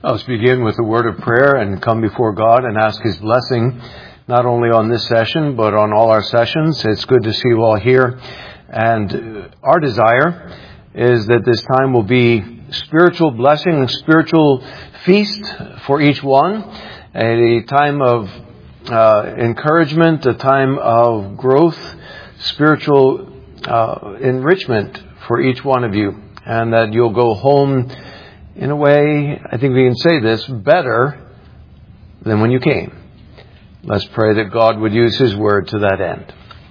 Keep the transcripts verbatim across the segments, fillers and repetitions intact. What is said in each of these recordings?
Let's begin with a word of prayer and come before God and ask His blessing, not only on this session, but on all our sessions. It's good to see you all here. And our desire is that this time will be spiritual blessing, a spiritual feast for each one, a time of uh, encouragement, a time of growth, spiritual uh, enrichment for each one of you, and that you'll go home in a way, I think we can say this, better than when you came. Let's pray that God would use His word to that end.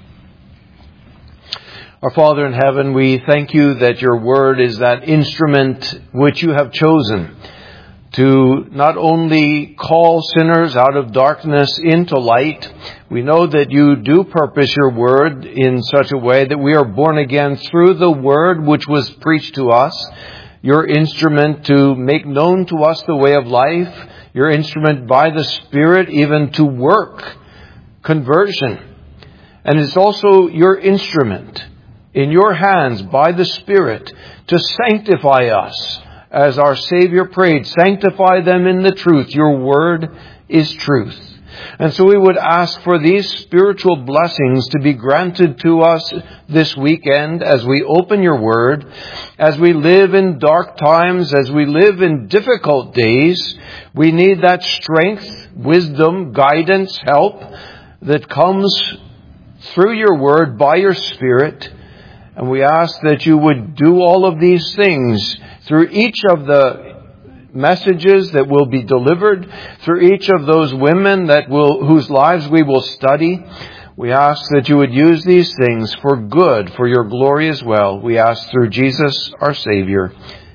Our Father in heaven, we thank you that your word is that instrument which you have chosen to not only call sinners out of darkness into light. We know that you do purpose your word in such a way that we are born again through the word which was preached to us. Your instrument to make known to us the way of life, your instrument by the Spirit even to work conversion. And it's also your instrument in your hands by the Spirit to sanctify us. As our Savior prayed, sanctify them in the truth. Your word is truth. And so we would ask for these spiritual blessings to be granted to us this weekend as we open your word, as we live in dark times, as we live in difficult days. We need that strength, wisdom, guidance, help that comes through your word by your Spirit. And we ask that you would do all of these things through each of the messages that will be delivered, through each of those women that will, whose lives we will study. We ask that you would use these things for good, for your glory as well. We ask through Jesus, our Savior.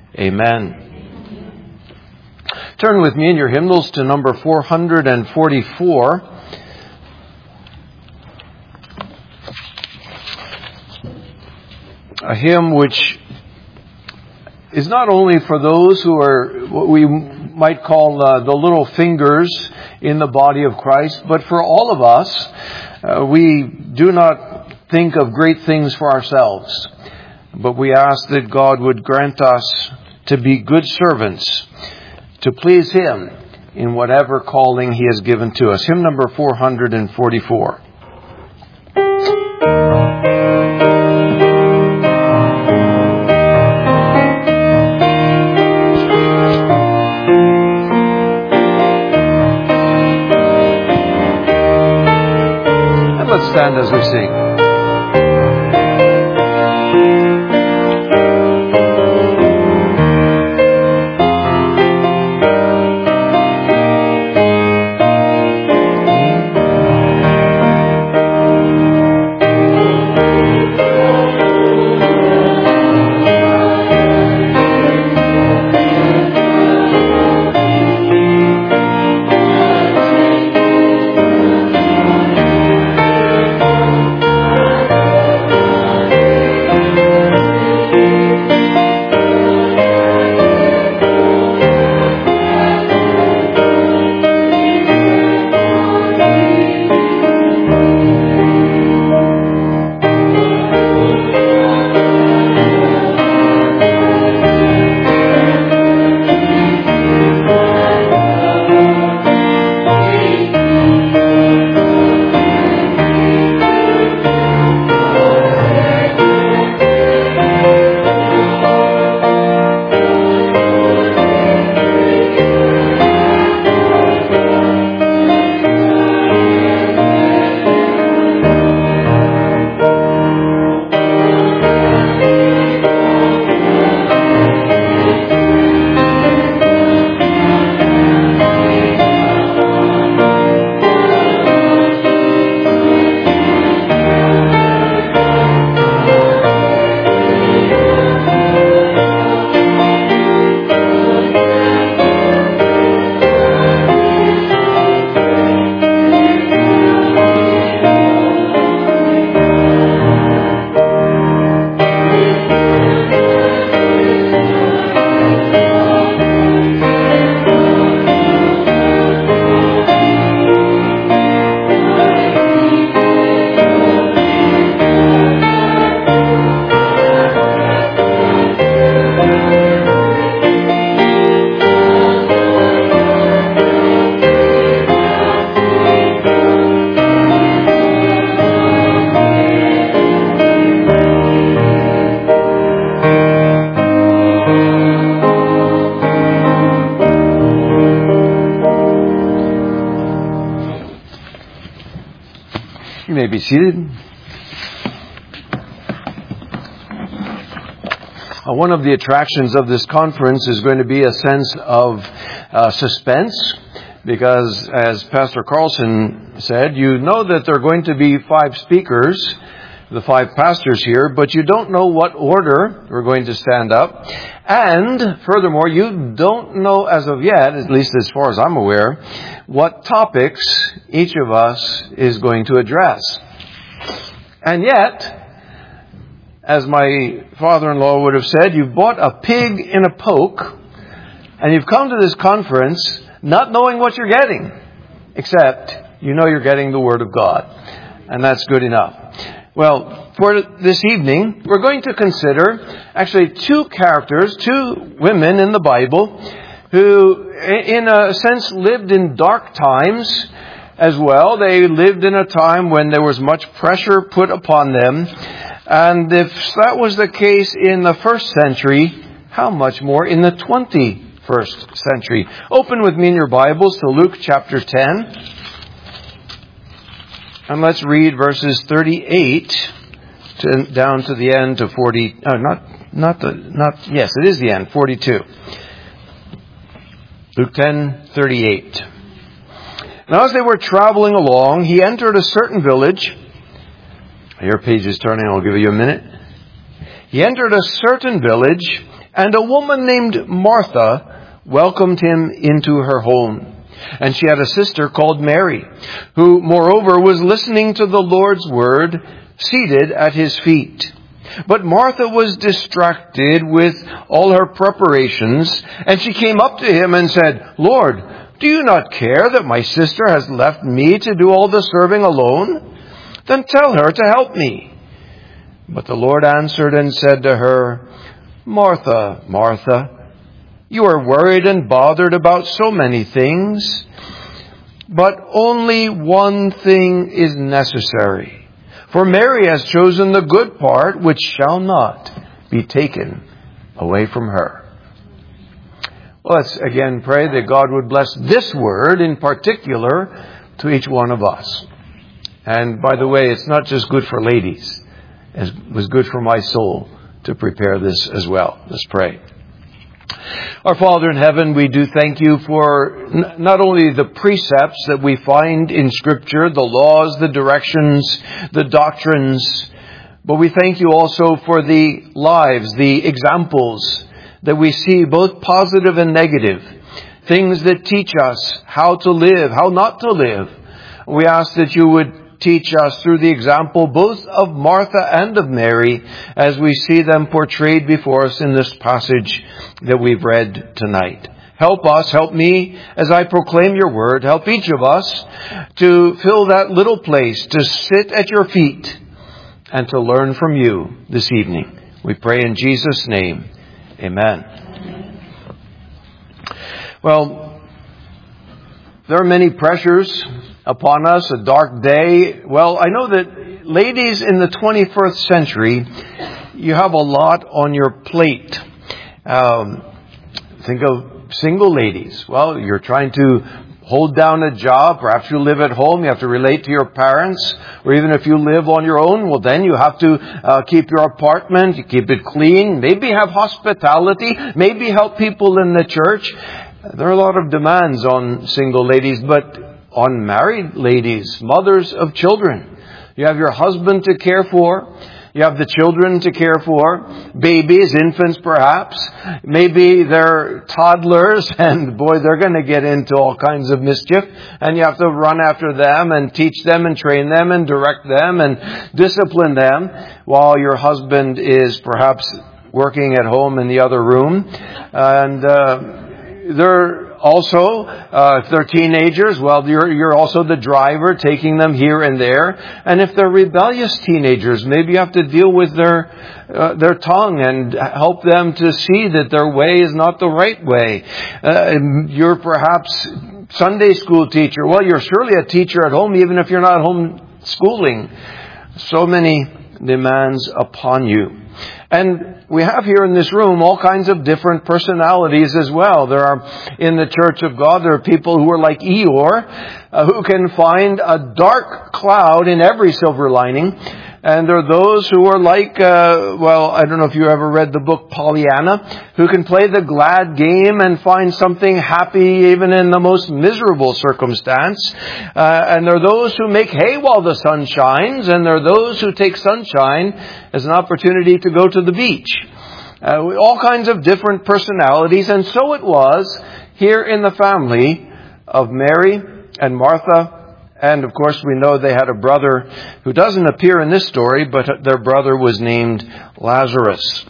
Amen. Turn with me in your hymnals to number four hundred forty-four. A hymn which is not only for those who are what we might call uh, the little fingers in the body of Christ, but for all of us. Uh, we do not think of great things for ourselves, but we ask that God would grant us to be good servants, to please Him in whatever calling He has given to us. Hymn number four hundred forty-four. Stand as we sing. may be seated. Uh, one of the attractions of this conference is going to be a sense of uh, suspense, because as Pastor Carlson said, you know that there are going to be five speakers, the five pastors here, but you don't know what order we're going to stand up. And furthermore, you don't know as of yet, at least as far as I'm aware, what topics each of us is going to address. And yet, as my father-in-law would have said, you've bought a pig in a poke, and you've come to this conference not knowing what you're getting, except you know you're getting the Word of God. And that's good enough. Well, for this evening, we're going to consider actually two characters, two women in the Bible, who in a sense lived in dark times as well. They lived in a time when there was much pressure put upon them. And if that was the case in the first century, how much more in the twenty-first century? Open with me in your Bibles to Luke chapter ten. And let's read verses thirty-eight to, down to the end to forty. Oh, not, not the, not, yes, it is the end, forty-two. Luke ten, thirty-eight. Now as they were traveling along, he entered a certain village. Your page is turning, I'll give you a minute. He entered a certain village, and a woman named Martha welcomed him into her home. And she had a sister called Mary, who, moreover, was listening to the Lord's word, seated at his feet. But Martha was distracted with all her preparations, and she came up to him and said, "Lord, do you not care that my sister has left me to do all the serving alone? Then tell her to help me." But the Lord answered and said to her, "Martha, Martha, you are worried and bothered about so many things, but only one thing is necessary. For Mary has chosen the good part, which shall not be taken away from her." Well, let's again pray that God would bless this word in particular to each one of us. And by the way, it's not just good for ladies. It was good for my soul to prepare this as well. Let's pray. Our Father in heaven, we do thank you for n- not only the precepts that we find in Scripture, the laws, the directions, the doctrines, but we thank you also for the lives, the examples that we see, both positive and negative, things that teach us how to live, how not to live. We ask that you would teach us through the example both of Martha and of Mary as we see them portrayed before us in this passage that we've read tonight. Help us, help me as I proclaim your word. Help each of us to fill that little place, to sit at your feet and to learn from you this evening. We pray in Jesus' name. Amen. Well, there are many pressures upon us, a dark day. Well, I know that ladies in the twenty-first century, you have a lot on your plate. Um, think of single ladies. Well, you're trying to hold down a job. Perhaps you live at home. You have to relate to your parents. Or even if you live on your own, well, then you have to uh, keep your apartment, you keep it clean, maybe have hospitality, maybe help people in the church. There are a lot of demands on single ladies, but on married ladies, mothers of children, you have your husband to care for. You have the children to care for, babies, infants perhaps. Maybe they're toddlers, and boy, they're going to get into all kinds of mischief. And you have to run after them and teach them and train them and direct them and discipline them, while your husband is perhaps working at home in the other room. And uh, they're also, uh, if they're teenagers, well, you're, you're also the driver, taking them here and there. And if they're rebellious teenagers, maybe you have to deal with their, uh, their tongue and help them to see that their way is not the right way. Uh, you're perhaps Sunday school teacher. Well, you're surely a teacher at home, even if you're not home schooling. So many demands upon you. And we have here in this room all kinds of different personalities as well. There are, in the Church of God, there are people who are like Eeyore, uh, who can find a dark cloud in every silver lining. And there are those who are like, uh, well, I don't know if you ever read the book Pollyanna, who can play the glad game and find something happy even in the most miserable circumstance. Uh, and there are those who make hay while the sun shines, and there are those who take sunshine as an opportunity to go to the beach. Uh, all kinds of different personalities, and so it was here in the family of Mary and Martha. And, of course, we know they had a brother who doesn't appear in this story, but their brother was named Lazarus.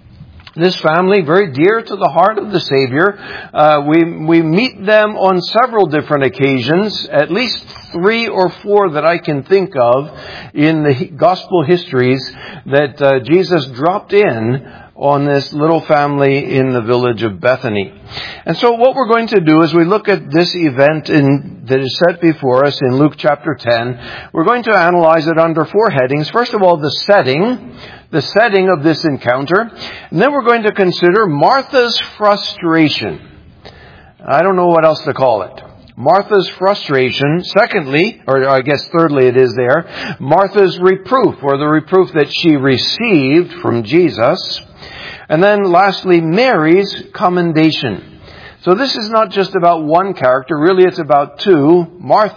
This family, very dear to the heart of the Savior. Uh, we, we meet them on several different occasions, at least three or four that I can think of in the gospel histories that uh, Jesus dropped in on this little family in the village of Bethany. And so what we're going to do is we look at this event in, that is set before us in Luke chapter ten. We're going to analyze it under four headings. First of all, the setting, the setting of this encounter. And then we're going to consider Martha's frustration. I don't know what else to call it. Martha's frustration. Secondly, or I guess thirdly it is there, Martha's reproof, or the reproof that she received from Jesus. And then lastly, Mary's commendation. So this is not just about one character. Really, it's about two,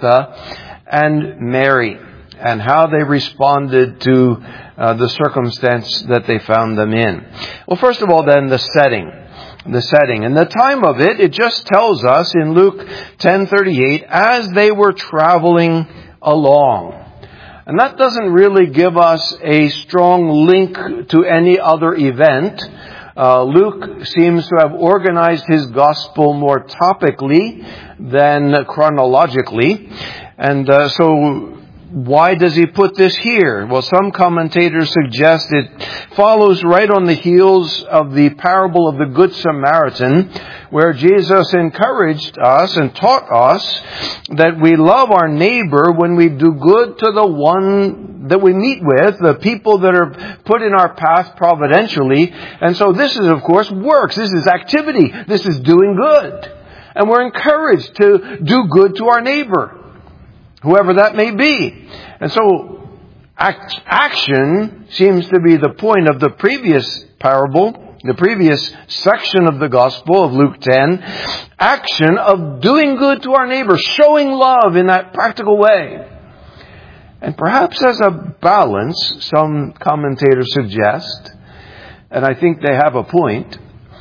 Martha and Mary, and how they responded to uh, the circumstance that they found them in. Well, first of all, then, the setting. The setting. And the time of it, it just tells us in Luke ten thirty-eight, as they were traveling along. And that doesn't really give us a strong link to any other event. Uh, Luke seems to have organized his gospel more topically than chronologically. And uh, so why does he put this here? Well, some commentators suggest it follows right on the heels of the parable of the Good Samaritan, where Jesus encouraged us and taught us that we love our neighbor when we do good to the one that we meet with, the people that are put in our path providentially. And so this is, of course, works. This is activity. This is doing good. And we're encouraged to do good to our neighbor, whoever that may be. And so act, action seems to be the point of the previous parable, the previous section of the Gospel of Luke ten. Action of doing good to our neighbor, showing love in that practical way. And perhaps as a balance, some commentators suggest, and I think they have a point,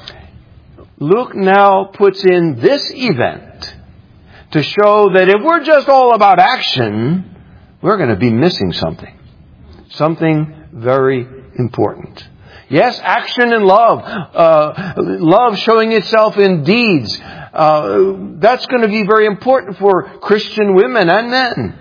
Luke now puts in this event to show that if we're just all about action, we're going to be missing something. Something very important. Yes, action and love. Uh, love showing itself in deeds. Uh, that's going to be very important for Christian women and men.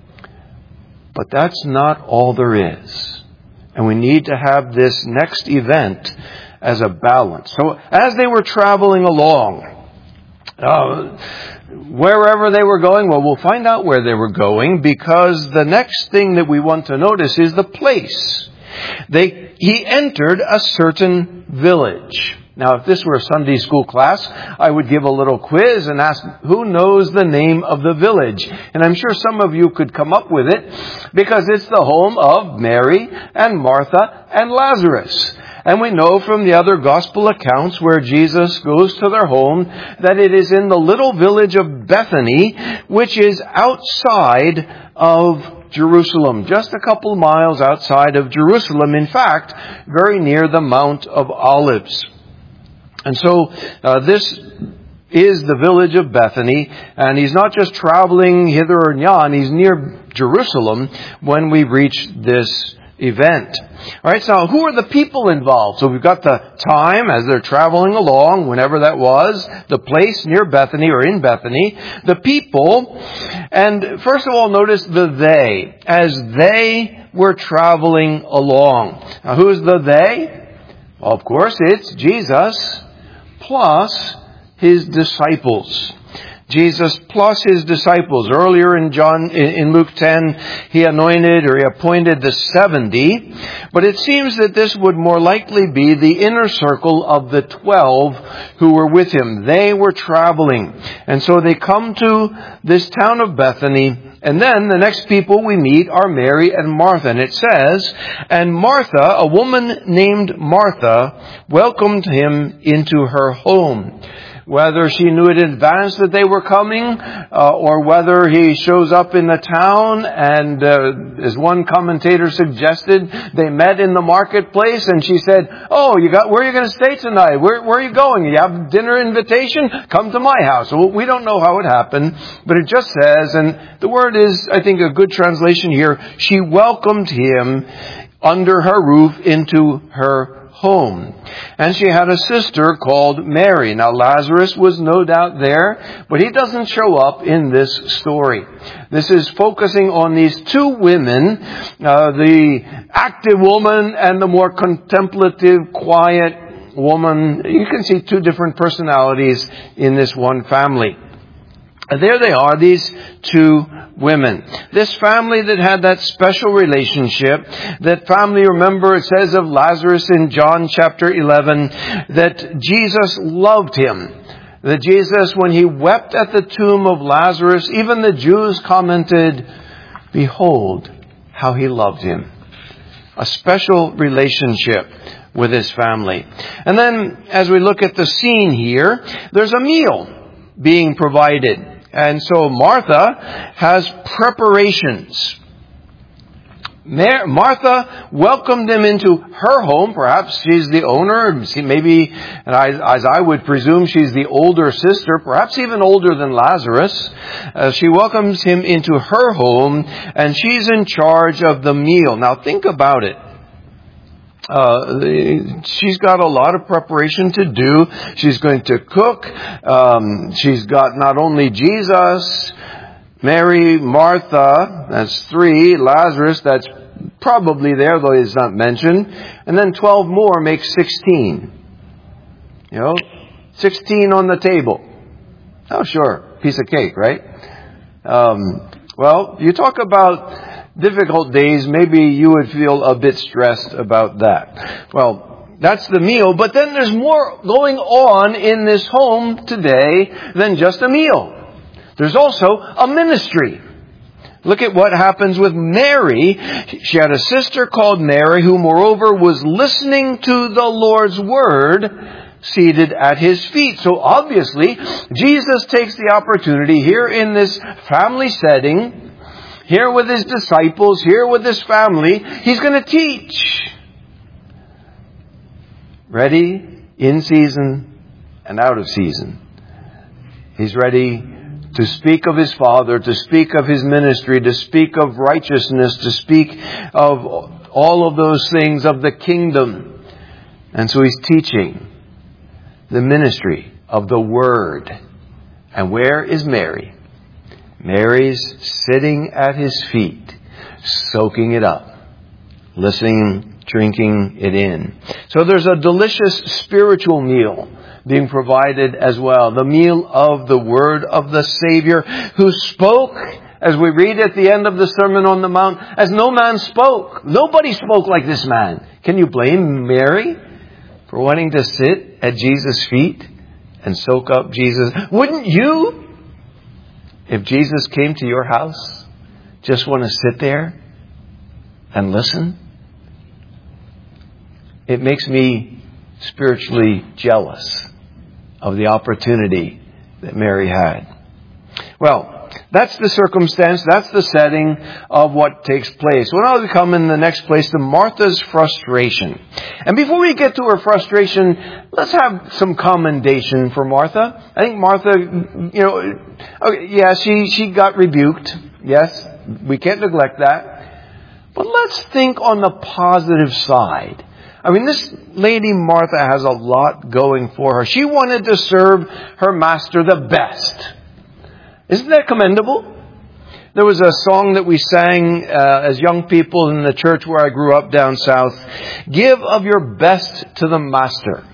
But that's not all there is. And we need to have this next event as a balance. So as they were traveling along, uh, wherever they were going, well, we'll find out where they were going, because the next thing that we want to notice is the place. They, he entered a certain village. Now, if this were a Sunday school class, I would give a little quiz and ask, who knows the name of the village? And I'm sure some of you could come up with it, because it's the home of Mary and Martha and Lazarus. And we know from the other gospel accounts where Jesus goes to their home that it is in the little village of Bethany, which is outside of Jerusalem, just a couple miles outside of Jerusalem. In fact, very near the Mount of Olives. And so uh, this is the village of Bethany, and he's not just traveling hither or yon, he's near Jerusalem when we reach this event. All right, so who are the people involved? So we've got the time as they're traveling along, whenever that was, the place near Bethany or in Bethany, the people, and first of all, notice the they, as they were traveling along. Now, who's the they? Well, of course, it's Jesus plus his disciples. Jesus plus his disciples. Earlier in John, in Luke ten, he anointed or he appointed the seventy. But it seems that this would more likely be the inner circle of the twelve who were with him. They were traveling. And so they come to this town of Bethany. And then the next people we meet are Mary and Martha. And it says, and Martha, a woman named Martha, welcomed him into her home. Whether she knew in advance that they were coming, uh, or whether he shows up in the town and, uh, as one commentator suggested, they met in the marketplace and she said, oh, you got, where are you going to stay tonight? Where, where are you going? You have dinner invitation? Come to my house. Well, we don't know how it happened, but it just says, and the word is, I think, a good translation here, she welcomed him under her roof into her home. And she had a sister called Mary. Now Lazarus was no doubt there, but he doesn't show up in this story. This is focusing on these two women, uh, the active woman and the more contemplative, quiet woman. You can see two different personalities in this one family. And there they are, these two women. This family that had that special relationship, that family, remember it says of Lazarus in John chapter eleven, that Jesus loved him. That Jesus, when he wept at the tomb of Lazarus, even the Jews commented, behold how he loved him. A special relationship with his family. And then, as we look at the scene here, there's a meal being provided. And so Martha has preparations. Martha welcomed him into her home. Perhaps she's the owner. Maybe, and I, as I would presume, she's the older sister, perhaps even older than Lazarus. Uh, she welcomes him into her home, and she's in charge of the meal. Now think about it. Uh, she's got a lot of preparation to do. She's going to cook. Um, she's got not only Jesus, Mary, Martha, that's three, Lazarus, that's probably there, though he's not mentioned. And then twelve more makes sixteen. You know, sixteen on the table. Oh, sure, piece of cake, right? Um, well, you talk about difficult days, maybe you would feel a bit stressed about that. Well, that's the meal, but then there's more going on in this home today than just a meal. There's also a ministry. Look at what happens with Mary. She had a sister called Mary who, moreover, was listening to the Lord's word seated at his feet. So obviously, Jesus takes the opportunity here in this family setting, here with his disciples, here with his family, he's going to teach. Ready, in season, and out of season. He's ready to speak of his Father, to speak of his ministry, to speak of righteousness, to speak of all of those things of the kingdom. And so he's teaching the ministry of the Word. And where is Mary? Mary's sitting at his feet, soaking it up, listening, drinking it in. So there's a delicious spiritual meal being provided as well. The meal of the Word of the Savior, who spoke, as we read at the end of the Sermon on the Mount, as no man spoke. Nobody spoke like this man. Can you blame Mary for wanting to sit at Jesus' feet and soak up Jesus? Wouldn't you? If Jesus came to your house, just want to sit there and listen? It makes me spiritually jealous of the opportunity that Mary had. Well, that's the circumstance, that's the setting of what takes place. Well, now we come in the next place to Martha's frustration. And before we get to her frustration, let's have some commendation for Martha. I think Martha, you know, okay, yeah, she, she got rebuked. Yes, we can't neglect that. But let's think on the positive side. I mean, this lady Martha has a lot going for her. She wanted to serve her master the best. Isn't that commendable? There was a song that we sang uh, as young people in the church where I grew up down south. Give of your best to the master.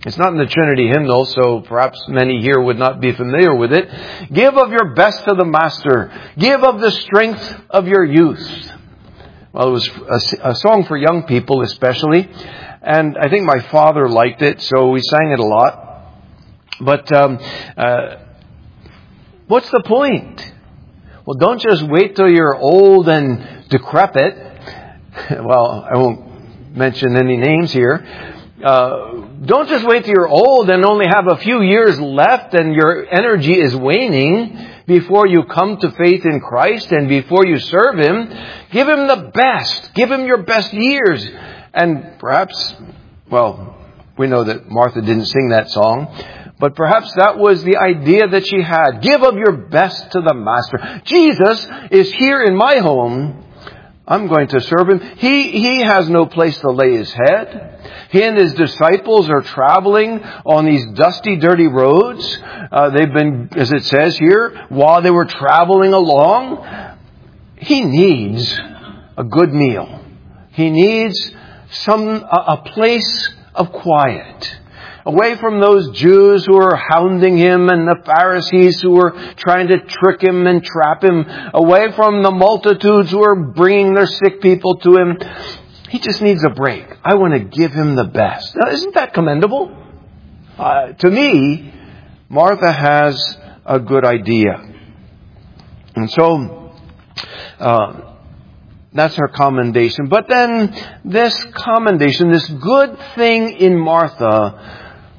It's not in the Trinity hymnal, so perhaps many here would not be familiar with it. Give of your best to the Master. Give of the strength of your youth. Well, it was a, a song for young people especially. And I think my father liked it, so we sang it a lot. But um, uh, what's the point? Well, don't just wait till you're old and decrepit. Well, I won't mention any names here. Uh, don't just wait till you're old and only have a few years left and your energy is waning before you come to faith in Christ and before you serve Him. Give Him the best. Give Him your best years. And perhaps, well, we know that Martha didn't sing that song, but perhaps that was the idea that she had. Give of your best to the Master. Jesus is here in my home. I'm going to serve Him. He, he has no place to lay His head. He and His disciples are traveling on these dusty, dirty roads. Uh, they've been, as it says here, while they were traveling along. He needs a good meal. He needs some a, a place of quiet. Away from those Jews who are hounding Him and the Pharisees who are trying to trick Him and trap Him. Away from the multitudes who are bringing their sick people to Him. He just needs a break. I want to give Him the best. Now, isn't that commendable? Uh, to me, Martha has a good idea. And so, uh, that's her commendation. But then, this commendation, this good thing in Martha,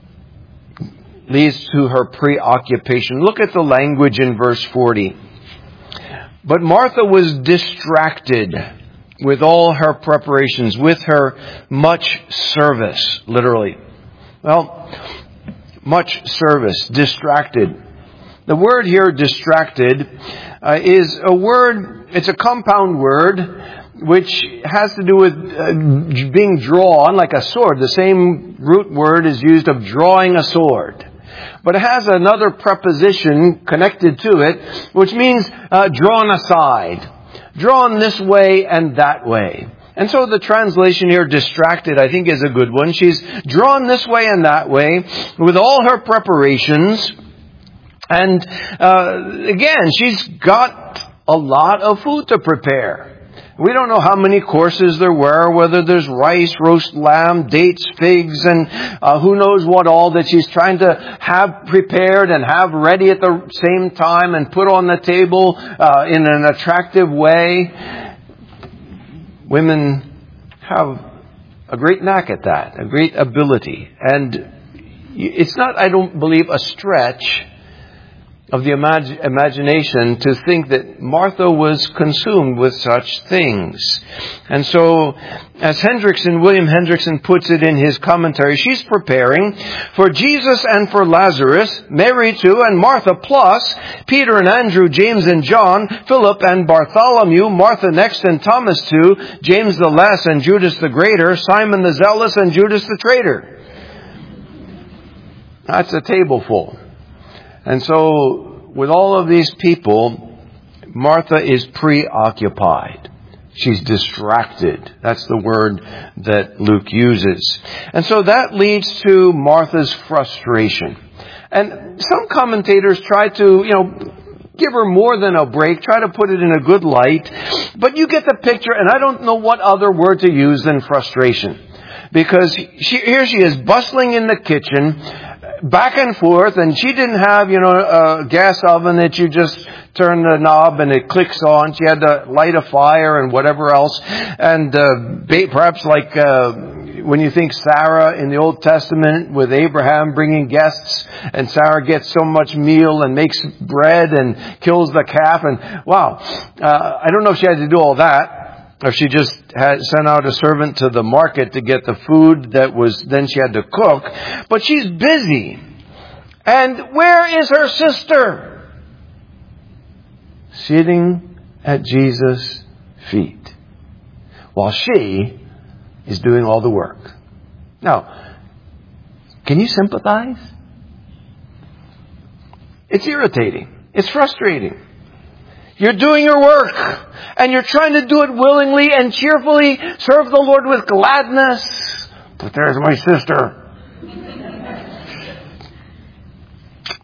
leads to her preoccupation. Look at the language in verse forty. But Martha was distracted with all her preparations, with her much service, literally. Well, much service, distracted. The word here, distracted, uh, is a word, it's a compound word, which has to do with uh, being drawn like a sword. The same root word is used of drawing a sword. But it has another preposition connected to it, which means uh, drawn aside. Drawn this way and that way. And so the translation here, distracted, I think is a good one. She's drawn this way and that way with all her preparations. And uh, again, she's got a lot of food to prepare. We don't know how many courses there were, whether there's rice, roast lamb, dates, figs, and uh, who knows what all that she's trying to have prepared and have ready at the same time and put on the table uh, in an attractive way. Women have a great knack at that, a great ability. And it's not, I don't believe, a stretch of the imag- imagination to think that Martha was consumed with such things. And so, as Hendrickson, William Hendrickson puts it in his commentary, she's preparing for Jesus and for Lazarus, Mary too, and Martha plus Peter and Andrew, James and John, Philip and Bartholomew, Martha next and Thomas too, James the less and Judas the greater, Simon the zealous and Judas the traitor. That's a table full. And so, with all of these people, Martha is preoccupied. She's distracted. That's the word that Luke uses. And so that leads to Martha's frustration. And some commentators try to, you know, give her more than a break, try to put it in a good light. But you get the picture, and I don't know what other word to use than frustration. Because she, here she is bustling in the kitchen, back and forth, and she didn't have, you know, a gas oven that you just turn the knob and it clicks on. She had to light a fire and whatever else. And uh, perhaps like uh, when you think Sarah in the Old Testament with Abraham bringing guests, and Sarah gets so much meal and makes bread and kills the calf. And wow, uh, I don't know if she had to do all that, or she just had sent out a servant to the market to get the food that was, then she had to cook. But she's busy. And where is her sister? Sitting at Jesus' feet, while she is doing all the work. Now, can you sympathize? It's irritating. It's frustrating. You're doing your work, and you're trying to do it willingly and cheerfully, serve the Lord with gladness. But there's my sister.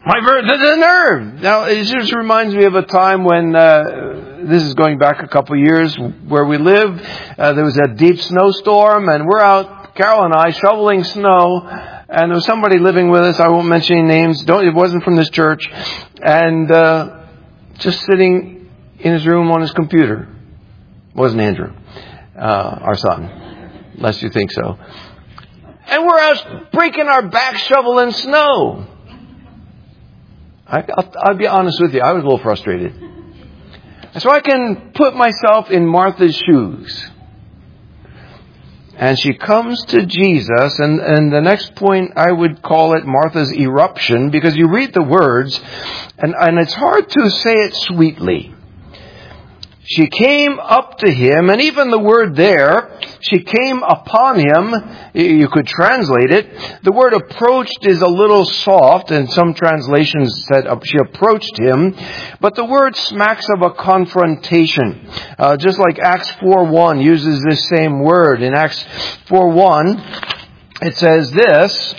My ver- the, the nerve! Now, it just reminds me of a time when, uh, this is going back a couple of years, where we live. Uh, there was a deep snowstorm, and we're out, Carol and I, shoveling snow, and there was somebody living with us. I won't mention any names. Don't, it wasn't from this church. And uh, just sitting in his room on his computer. It wasn't Andrew, uh, our son, lest you think so. And we're out breaking our back shoveling snow. I, I'll, I'll be honest with you. I was a little frustrated. So I can put myself in Martha's shoes. And she comes to Jesus, and, and the next point I would call it Martha's eruption, because you read the words, and, and it's hard to say it sweetly. She came up to him, and even the word there, she came upon him, you could translate it. The word approached is a little soft, and some translations said she approached him. But the word smacks of a confrontation. Uh, just like Acts four one uses this same word. In Acts four one, it says this,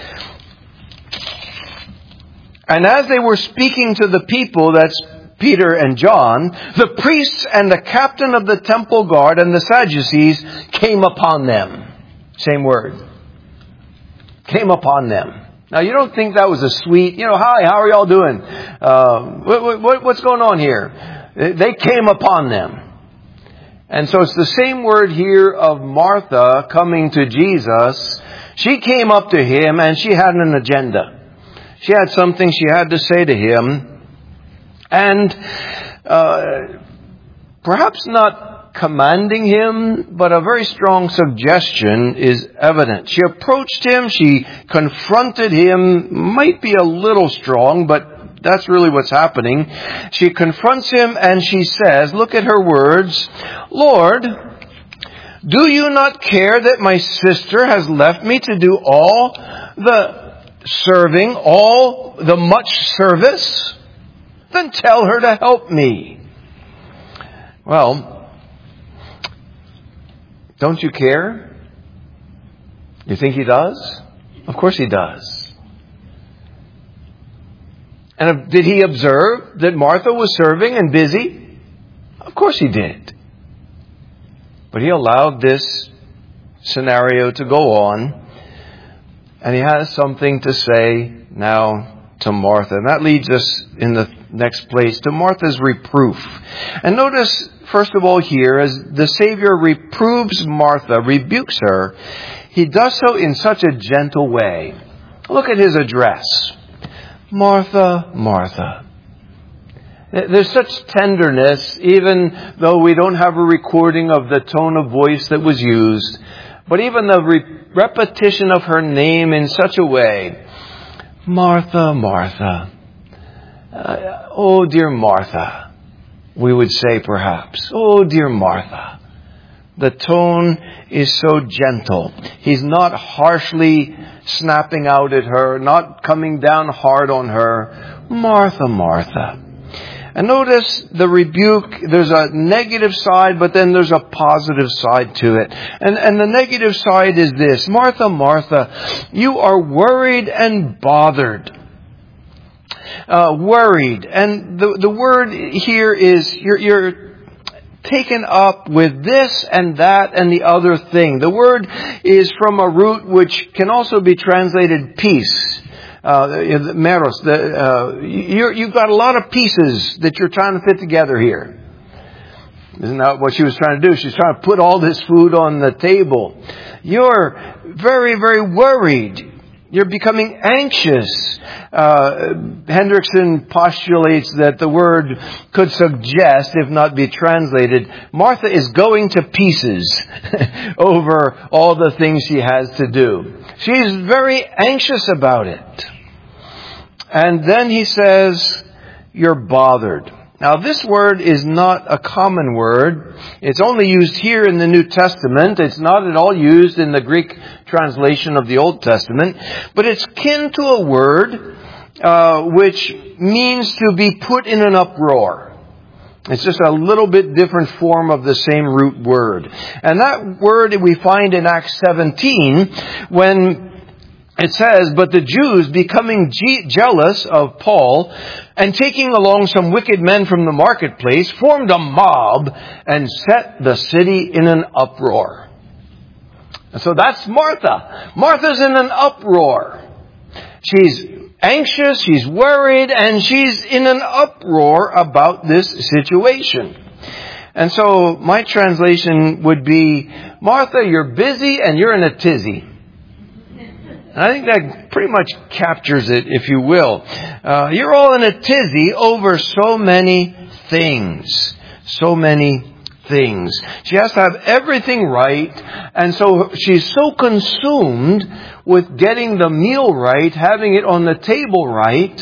and as they were speaking to the people, that's Peter and John, the priests and the captain of the temple guard and the Sadducees came upon them. Same word. Came upon them. Now, you don't think that was a sweet, you know, hi, how are y'all doing? Uh, what, what, what's going on here? They came upon them. And so it's the same word here of Martha coming to Jesus. She came up to him and she had an agenda. She had something she had to say to him. And uh, perhaps not commanding him, but a very strong suggestion is evident. She approached him, she confronted him, might be a little strong, but that's really what's happening. She confronts him and she says, look at her words, Lord, do you not care that my sister has left me to do all the serving, all the much service? Then tell her to help me. Well, don't you care? You think he does? Of course he does. And did he observe that Martha was serving and busy? Of course he did. But he allowed this scenario to go on. And he has something to say now to Martha. And that leads us in the next place to Martha's reproof. And notice, first of all here, as the Savior reproves Martha, rebukes her, he does so in such a gentle way. Look at his address. Martha, Martha. There's such tenderness, even though we don't have a recording of the tone of voice that was used. But even the re- repetition of her name in such a way. Martha, Martha. Uh, oh, dear Martha, we would say perhaps. Oh, dear Martha. The tone is so gentle. He's not harshly snapping out at her, not coming down hard on her. Martha, Martha. And notice the rebuke, there's a negative side, but then there's a positive side to it. And, and the negative side is this. Martha, Martha, you are worried and bothered. Uh, worried. And the, the word here is, you're, you're taken up with this and that and the other thing. The word is from a root which can also be translated peace. Uh, meros, the, uh, you're, you've got a lot of pieces that you're trying to fit together here. Isn't that what she was trying to do? She's trying to put all this food on the table. You're very, very worried. You're becoming anxious. Uh, Hendrickson postulates that the word could suggest, if not be translated, Martha is going to pieces over all the things she has to do. She's very anxious about it. And then he says, you're bothered. Now, this word is not a common word. It's only used here in the New Testament. It's not at all used in the Greek translation of the Old Testament. But it's kin to a word uh, which means to be put in an uproar. It's just a little bit different form of the same root word. And that word we find in Acts seventeen when it says, "But the Jews, becoming je- jealous of Paul, and taking along some wicked men from the marketplace, formed a mob and set the city in an uproar." And so that's Martha. Martha's in an uproar. She's anxious, she's worried, and she's in an uproar about this situation. And so my translation would be, "Martha, you're busy and you're in a tizzy." I think that pretty much captures it, if you will. Uh, you're all in a tizzy over so many things. So many things. She has to have everything right. And so she's so consumed with getting the meal right, having it on the table right,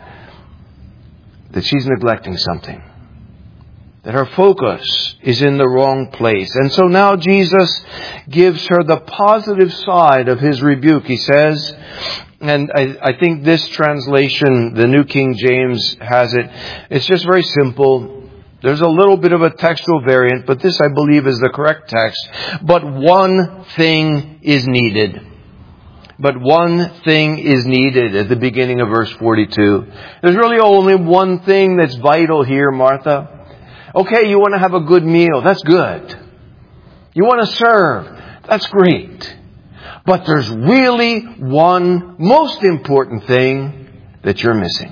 that she's neglecting something. That her focus is in the wrong place. And so now Jesus gives her the positive side of His rebuke. He says, and I, I think this translation, the New King James has it, it's just very simple. There's a little bit of a textual variant, but this I believe is the correct text. "But one thing is needed." But one thing is needed at the beginning of verse forty-two. There's really only one thing that's vital here, Martha. Okay, you want to have a good meal. That's good. You want to serve. That's great. But there's really one most important thing that you're missing.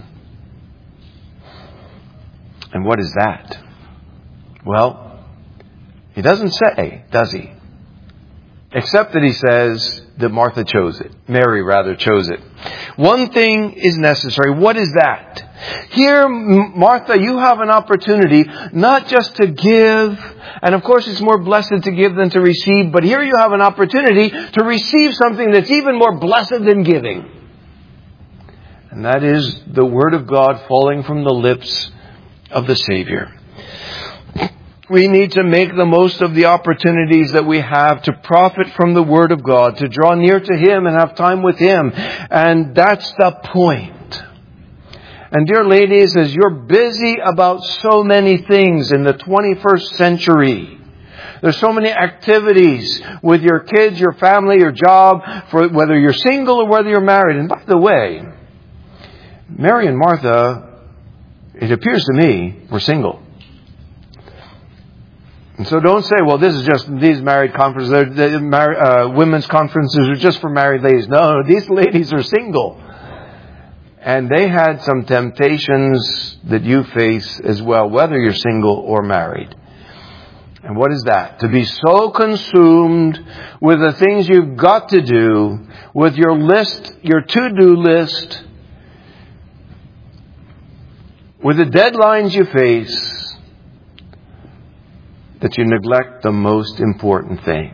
And what is that? Well, He doesn't say, does He? Except that He says that Martha chose it. Mary, rather, chose it. One thing is necessary. What is that? Here, Martha, you have an opportunity not just to give, and of course it's more blessed to give than to receive, but here you have an opportunity to receive something that's even more blessed than giving. And that is the Word of God falling from the lips of the Savior. We need to make the most of the opportunities that we have to profit from the Word of God, to draw near to Him and have time with Him. And that's the point. And dear ladies, as you're busy about so many things in the twenty-first century, there's so many activities with your kids, your family, your job, for whether you're single or whether you're married. And by the way, Mary and Martha, it appears to me, were single. And so don't say, well, this is just these married conferences, the married, uh, women's conferences are just for married ladies. No, no, these ladies are single. And they had some temptations that you face as well, whether you're single or married. And what is that? To be so consumed with the things you've got to do, with your list, your to-do list, with the deadlines you face, that you neglect the most important thing.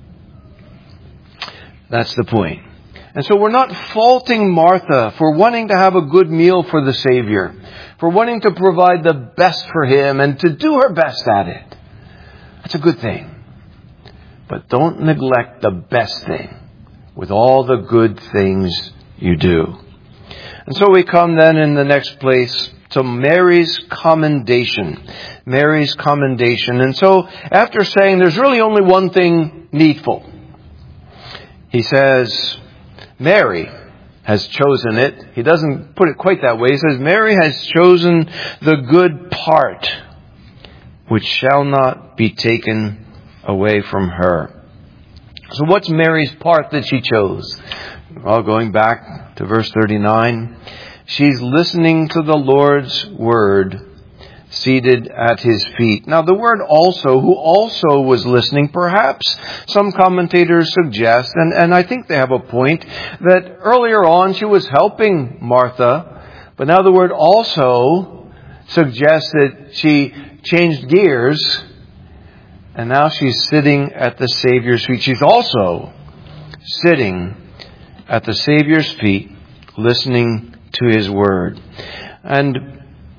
That's the point. And so we're not faulting Martha for wanting to have a good meal for the Savior, for wanting to provide the best for Him and to do her best at it. That's a good thing. But don't neglect the best thing with all the good things you do. And so we come then in the next place to Mary's commendation. Mary's commendation. And so after saying there's really only one thing needful, He says, Mary has chosen it. He doesn't put it quite that way. He says, Mary has chosen the good part, which shall not be taken away from her. So what's Mary's part that she chose? Well, going back to verse thirty-nine, she's listening to the Lord's word, seated at His feet. Now the word also, who also was listening, perhaps some commentators suggest, and, and I think they have a point, that earlier on she was helping Martha, but now the word also suggests that she changed gears, and now she's sitting at the Savior's feet. She's also sitting at the Savior's feet, listening to His word. And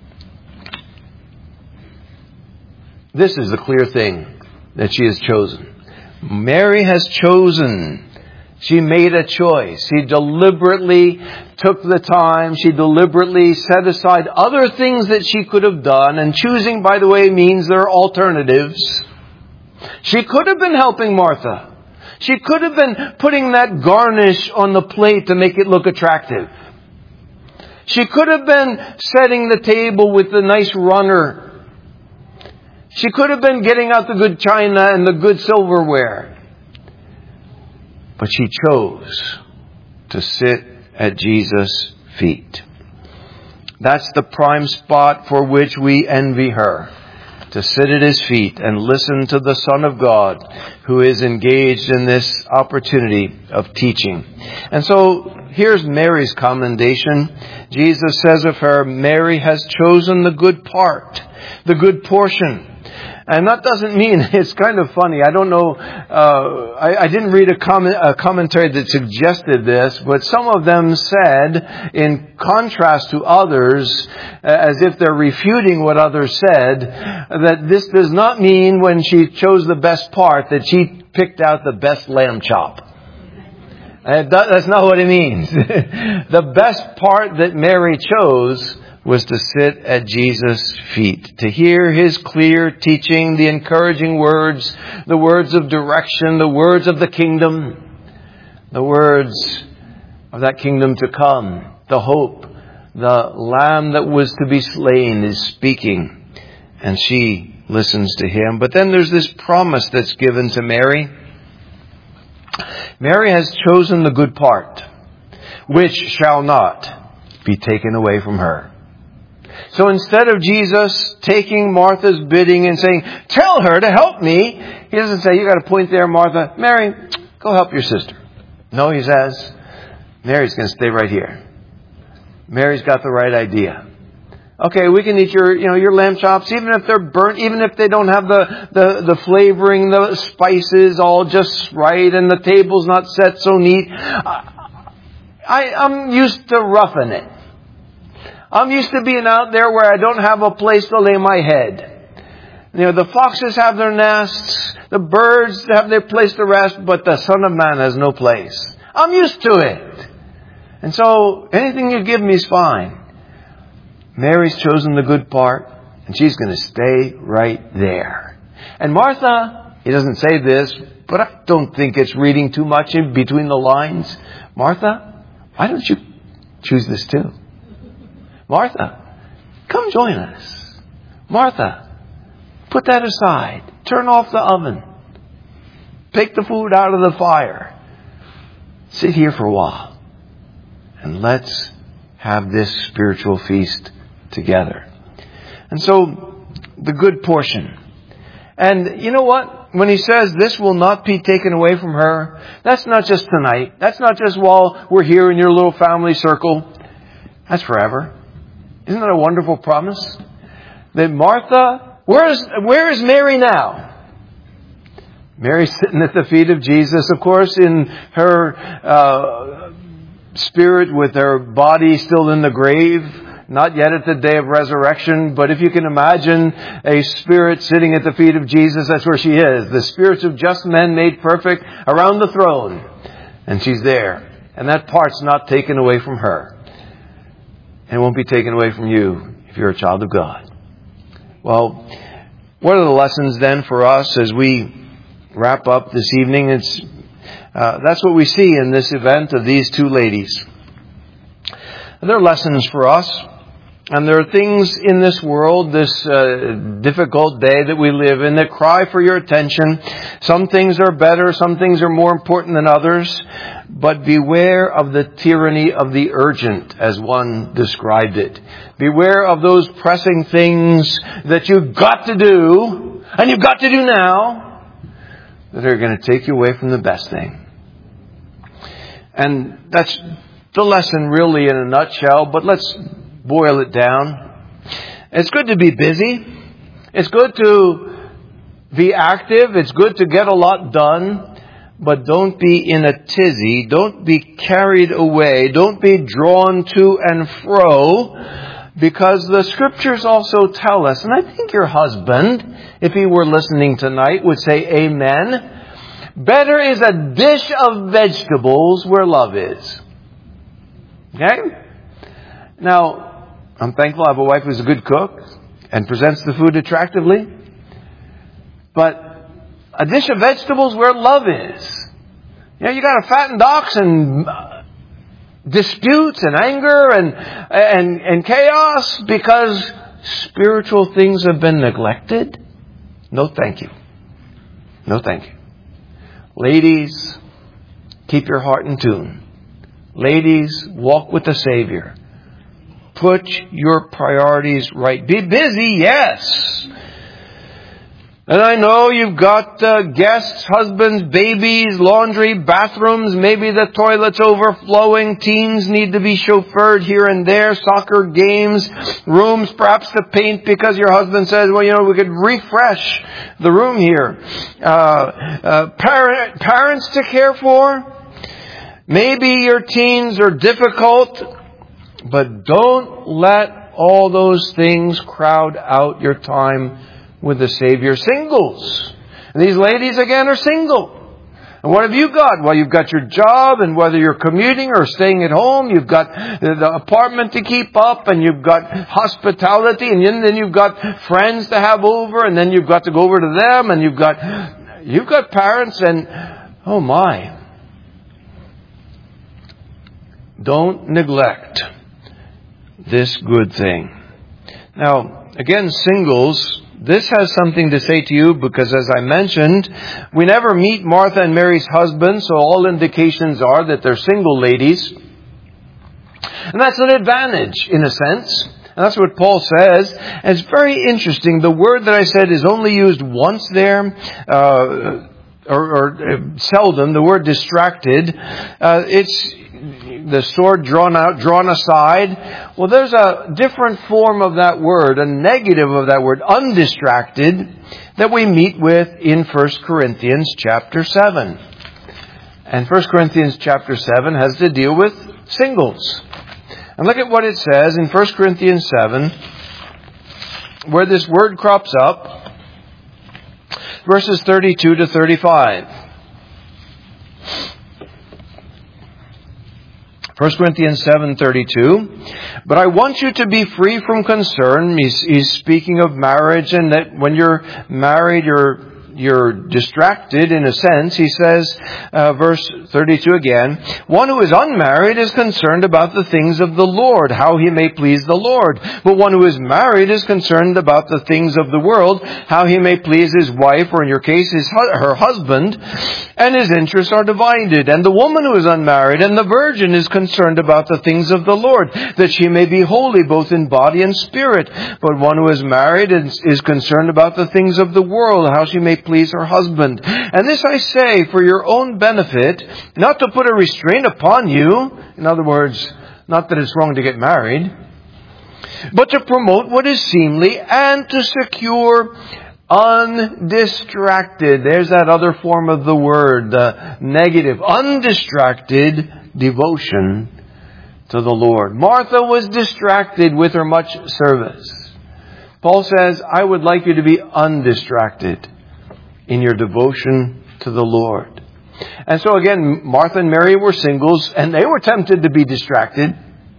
this is the clear thing that she has chosen. Mary has chosen. She made a choice. She deliberately took the time. She deliberately set aside other things that she could have done. And choosing, by the way, means there are alternatives. She could have been helping Martha. She could have been putting that garnish on the plate to make it look attractive. She could have been setting the table with the nice runner. She could have been getting out the good china and the good silverware. But she chose to sit at Jesus' feet. That's the prime spot for which we envy her. To sit at His feet and listen to the Son of God who is engaged in this opportunity of teaching. And so here's Mary's commendation. Jesus says of her, Mary has chosen the good part, the good portion. And that doesn't mean, it's kind of funny. I don't know, uh, I, I didn't read a, comment, a commentary that suggested this, but some of them said, in contrast to others, as if they're refuting what others said, that this does not mean when she chose the best part that she picked out the best lamb chop. And that's not what it means. The best part that Mary chose was to sit at Jesus' feet, to hear His clear teaching, the encouraging words, the words of direction, the words of the kingdom, the words of that kingdom to come, the hope, the Lamb that was to be slain is speaking, and she listens to Him. But then there's this promise that's given to Mary. Mary has chosen the good part, which shall not be taken away from her. So instead of Jesus taking Martha's bidding and saying, tell her to help me, He doesn't say, you got a point there, Martha. Mary, go help your sister. No, He says, Mary's going to stay right here. Mary's got the right idea. Okay, we can eat your, you know, your lamb chops, even if they're burnt, even if they don't have the, the, the flavoring, the spices all just right, and the table's not set so neat. I, I, I'm used to roughing it. I'm used to being out there where I don't have a place to lay my head. You know, the foxes have their nests, the birds have their place to rest, but the Son of Man has no place. I'm used to it. And so anything you give me is fine. Mary's chosen the good part, and she's going to stay right there. And Martha, He doesn't say this, but I don't think it's reading too much in between the lines. Martha, why don't you choose this too? Martha, come join us. Martha, put that aside. Turn off the oven. Take the food out of the fire. Sit here for a while. And let's have this spiritual feast together. And so, the good portion. And you know what? When He says this will not be taken away from her, that's not just tonight. That's not just while we're here in your little family circle. That's forever. Isn't that a wonderful promise? That Martha, where is, where is Mary now? Mary's sitting at the feet of Jesus, of course, in her uh, spirit with her body still in the grave. Not yet at the day of resurrection, but if you can imagine a spirit sitting at the feet of Jesus, that's where she is. The spirits of just men made perfect around the throne. And she's there. And that part's not taken away from her. And it won't be taken away from you if you're a child of God. Well, what are the lessons then for us as we wrap up this evening? It's uh, that's what we see in this event of these two ladies. There are lessons for us. And there are things in this world, this uh, difficult day that we live in, that cry for your attention. Some things are better, some things are more important than others. But beware of the tyranny of the urgent, as one described it. Beware of those pressing things that you've got to do, and you've got to do now, that are going to take you away from the best thing. And that's the lesson really in a nutshell, but let's boil it down. It's good to be busy. It's good to be active. It's good to get a lot done. But don't be in a tizzy. Don't be carried away. Don't be drawn to and fro. Because the Scriptures also tell us, and I think your husband, if he were listening tonight, would say amen. Better is a dish of vegetables where love is. Okay? Now, I'm thankful I have a wife who's a good cook and presents the food attractively. But a dish of vegetables where love is. You know, you got to fatten the ox and uh, disputes and anger and, and, and chaos because spiritual things have been neglected? No, thank you. No, thank you. Ladies, keep your heart in tune. Ladies, walk with the Savior. Put your priorities right. Be busy, yes. And I know you've got uh, guests, husbands, babies, laundry, bathrooms, maybe the toilet's overflowing, teens need to be chauffeured here and there, soccer games, rooms perhaps to paint because your husband says, well, you know, we could refresh the room here. Uh, uh, parent, parents to care for. Maybe your teens are difficult, but don't let all those things crowd out your time with the Savior. Singles. And these ladies again are single. And what have you got? Well, you've got your job, and whether you're commuting or staying at home, you've got the apartment to keep up, and you've got hospitality, and then you've got friends to have over, and then you've got to go over to them, and you've got, you've got parents, and oh my. Don't neglect this good thing. Now, again, singles, this has something to say to you because, as I mentioned, we never meet Martha and Mary's husband, so all indications are that they're single ladies. And that's an advantage, in a sense. And that's what Paul says. And it's very interesting. The word that I said is only used once there, uh, or, or seldom, the word distracted. Uh, it's the sword drawn out, drawn aside. Well, there's a different form of that word, a negative of that word, undistracted, that we meet with in First Corinthians chapter seven. And First Corinthians chapter seven has to deal with singles. And look at what it says in First Corinthians seven, where this word crops up, verses thirty-two to thirty-five. First Corinthians seven thirty-two. But I want you to be free from concern. He's, he's speaking of marriage, and that when you're married, you're you're distracted in a sense. He says, uh, verse thirty-two again, one who is unmarried is concerned about the things of the Lord, how he may please the Lord. But one who is married is concerned about the things of the world, how he may please his wife, or in your case, his her husband, and his interests are divided. And the woman who is unmarried and the virgin is concerned about the things of the Lord, that she may be holy both in body and spirit. But one who is married is, is concerned about the things of the world, how she may please her husband. And this I say for your own benefit, not to put a restraint upon you. In other words, not that it's wrong to get married, but to promote what is seemly and to secure undistracted. There's that other form of the word, the negative, undistracted devotion to the Lord. Martha was distracted with her much service. Paul says, I would like you to be undistracted in your devotion to the Lord. And so again, Martha and Mary were singles, and they were tempted to be distracted.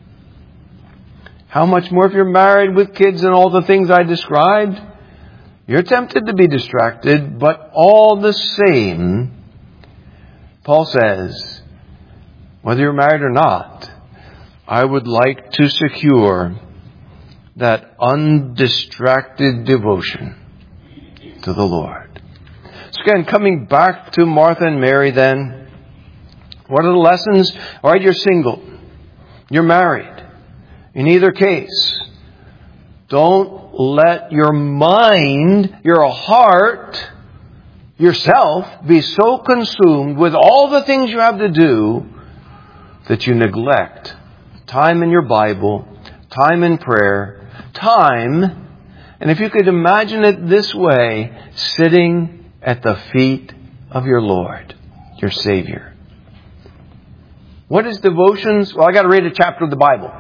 How much more if you're married with kids and all the things I described? You're tempted to be distracted, but all the same, Paul says, whether you're married or not, I would like to secure that undistracted devotion to the Lord. So again, coming back to Martha and Mary then, what are the lessons? All right, you're single. You're married. In either case, don't let your mind, your heart, yourself be so consumed with all the things you have to do that you neglect time in your Bible, time in prayer, time, and if you could imagine it this way, sitting at the feet of your Lord, your Savior. What is devotions? Well, I got to read a chapter of the Bible.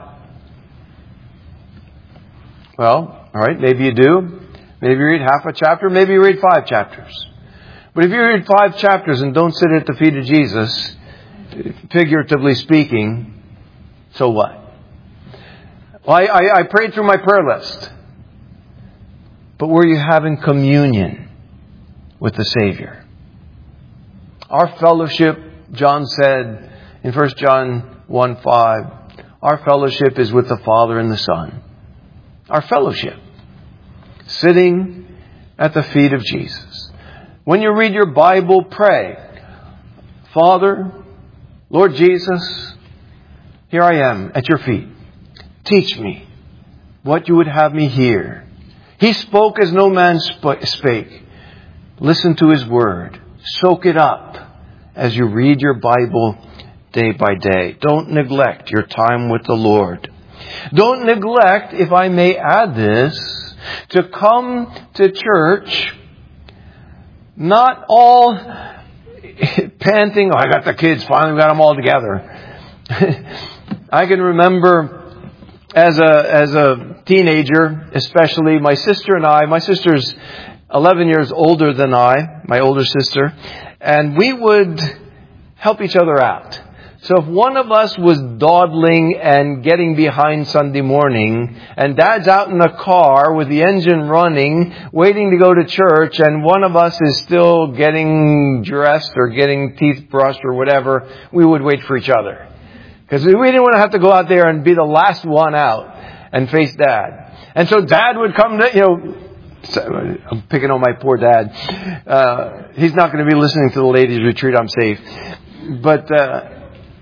Well, all right, maybe you do. Maybe you read half a chapter. Maybe you read five chapters. But if you read five chapters and don't sit at the feet of Jesus, figuratively speaking, so what? Well, I, I, I prayed through my prayer list. But were you having communion with the Savior? Our fellowship John said in First John one five, our fellowship is with the Father and the Son. Our fellowship. Sitting at the feet of Jesus. When you read your Bible, pray, Father, Lord Jesus, here I am at your feet. Teach me what you would have me hear. He spoke as no man sp- spake. Listen to His word. Soak it up as you read your Bible day by day. Don't neglect your time with the Lord. Don't neglect, if I may add this, to come to church not all panting, oh, I got the kids, finally got them all together. I can remember as a as a teenager, especially my sister and I, my sister's eleven years older than I, my older sister, and we would help each other out. So if one of us was dawdling and getting behind Sunday morning, and Dad's out in the car with the engine running, waiting to go to church, and one of us is still getting dressed or getting teeth brushed or whatever, we would wait for each other. Because we didn't want to have to go out there and be the last one out and face Dad. And so Dad would come to, you know, I'm picking on my poor dad. Uh, he's not going to be listening to the ladies' retreat, I'm safe. But, uh,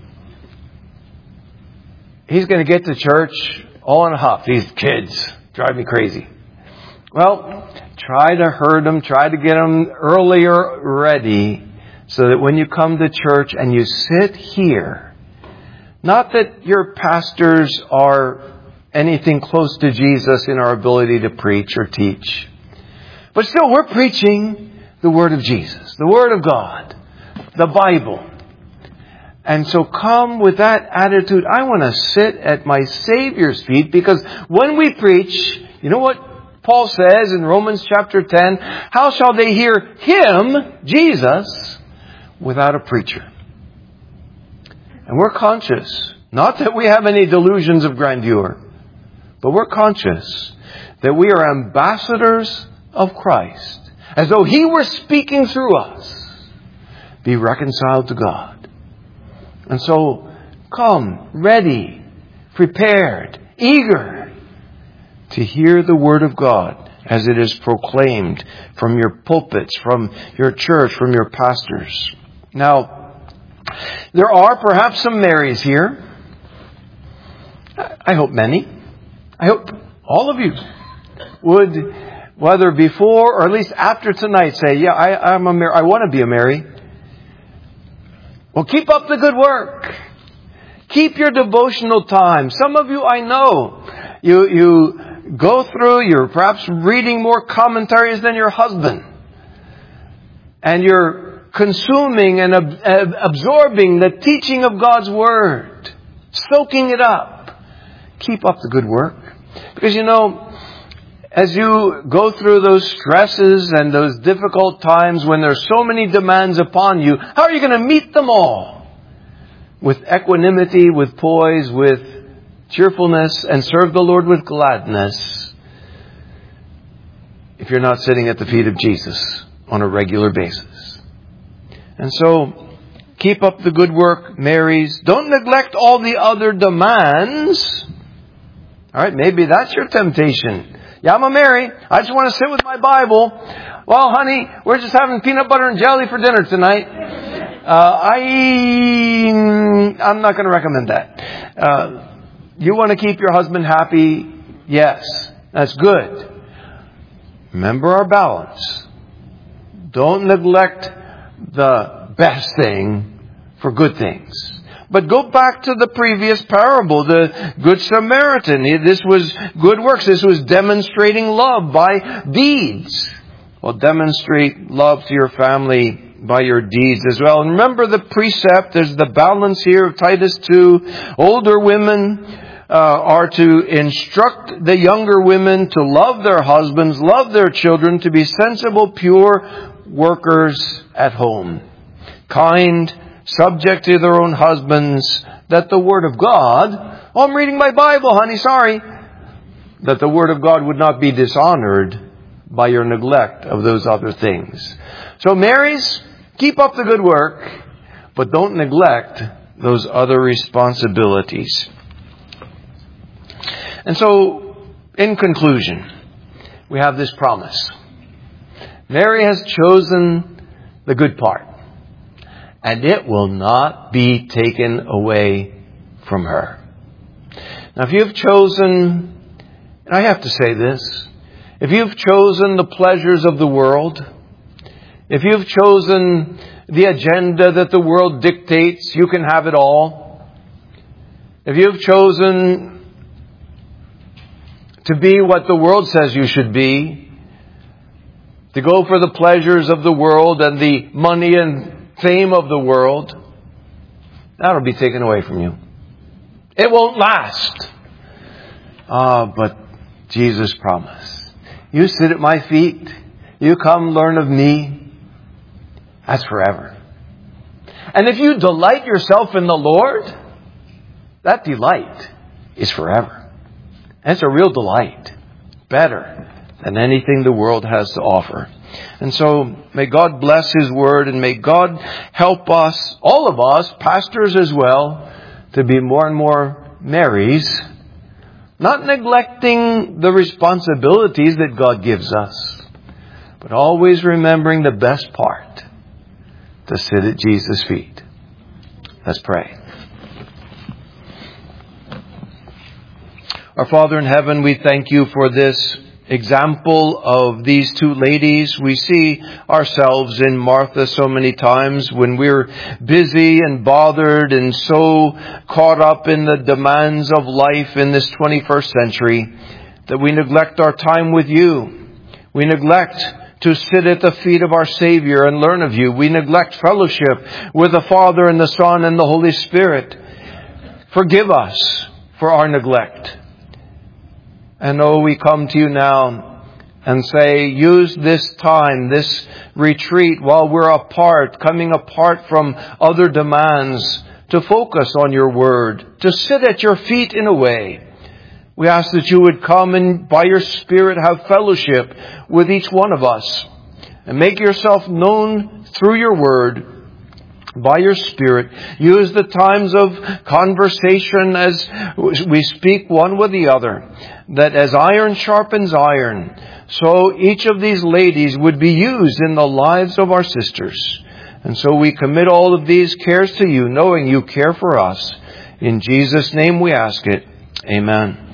he's going to get to church all in a huff. These kids drive me crazy. Well, try to herd them, try to get them earlier ready so that when you come to church and you sit here, not that your pastors are anything close to Jesus in our ability to preach or teach, but still we're preaching the Word of Jesus, the Word of God, the Bible. And so come with that attitude. I want to sit at my Savior's feet, because when we preach, you know what Paul says in Romans chapter ten? How shall they hear Him, Jesus, without a preacher? And we're conscious, not that we have any delusions of grandeur, but we're conscious that we are ambassadors of Christ, as though He were speaking through us. Be reconciled to God. And so, come, ready, prepared, eager to hear the Word of God as it is proclaimed from your pulpits, from your church, from your pastors. Now, there are perhaps some Marys here. I hope many. I hope all of you would, whether before or at least after tonight, say, yeah, I, I'm a Mary. I want to be a Mary. Well, keep up the good work. Keep your devotional time. Some of you, I know, you you go through, you're perhaps reading more commentaries than your husband. And you're consuming and ab- ab- absorbing the teaching of God's Word. Soaking it up. Keep up the good work. Because, you know, as you go through those stresses and those difficult times when there's so many demands upon you, how are you going to meet them all? With equanimity, with poise, with cheerfulness, and serve the Lord with gladness, if you're not sitting at the feet of Jesus on a regular basis. And so, keep up the good work, Marys. Don't neglect all the other demands. All right, maybe that's your temptation. Yeah, I'm a Mary. I just want to sit with my Bible. Well, honey, we're just having peanut butter and jelly for dinner tonight. Uh, I, I'm not going to recommend that. Uh, you want to keep your husband happy? Yes, that's good. Remember our balance. Don't neglect the best thing for good things. But go back to the previous parable, the Good Samaritan. This was good works. This was demonstrating love by deeds. Well, demonstrate love to your family by your deeds as well. And remember the precept, there's the balance here of Titus two. Older women uh, are to instruct the younger women to love their husbands, love their children, to be sensible, pure workers at home. Kind, subject to their own husbands, that the Word of God, oh, I'm reading my Bible, honey, sorry, that the Word of God would not be dishonored by your neglect of those other things. So, Marys, keep up the good work, but don't neglect those other responsibilities. And so, in conclusion, we have this promise. Mary has chosen the good part, and it will not be taken away from her. Now, if you've chosen, and I have to say this, if you've chosen the pleasures of the world, if you've chosen the agenda that the world dictates, you can have it all. If you've chosen to be what the world says you should be, to go for the pleasures of the world and the money and fame of the world, that'll be taken away from you. It won't last. Ah, but Jesus promised, you sit at my feet, you come learn of me, that's forever. And if you delight yourself in the Lord, that delight is forever. And it's a real delight. Better than anything the world has to offer. And so, may God bless His Word, and may God help us, all of us, pastors as well, to be more and more Marys, not neglecting the responsibilities that God gives us, but always remembering the best part, to sit at Jesus' feet. Let's pray. Our Father in heaven, we thank you for this example of these two ladies. We see ourselves in Martha so many times when we're busy and bothered and so caught up in the demands of life in this twenty-first century that we neglect our time with you. We neglect to sit at the feet of our Savior and learn of you. We neglect fellowship with the Father and the Son and the Holy Spirit. Forgive us for our neglect. And oh, we come to you now and say, use this time, this retreat, while we're apart, coming apart from other demands, to focus on your word, to sit at your feet in a way. We ask that you would come and by your Spirit have fellowship with each one of us and make yourself known through your word. By your Spirit, use the times of conversation as we speak one with the other, that as iron sharpens iron, so each of these ladies would be used in the lives of our sisters. And so we commit all of these cares to you, knowing you care for us. In Jesus' name we ask it. Amen.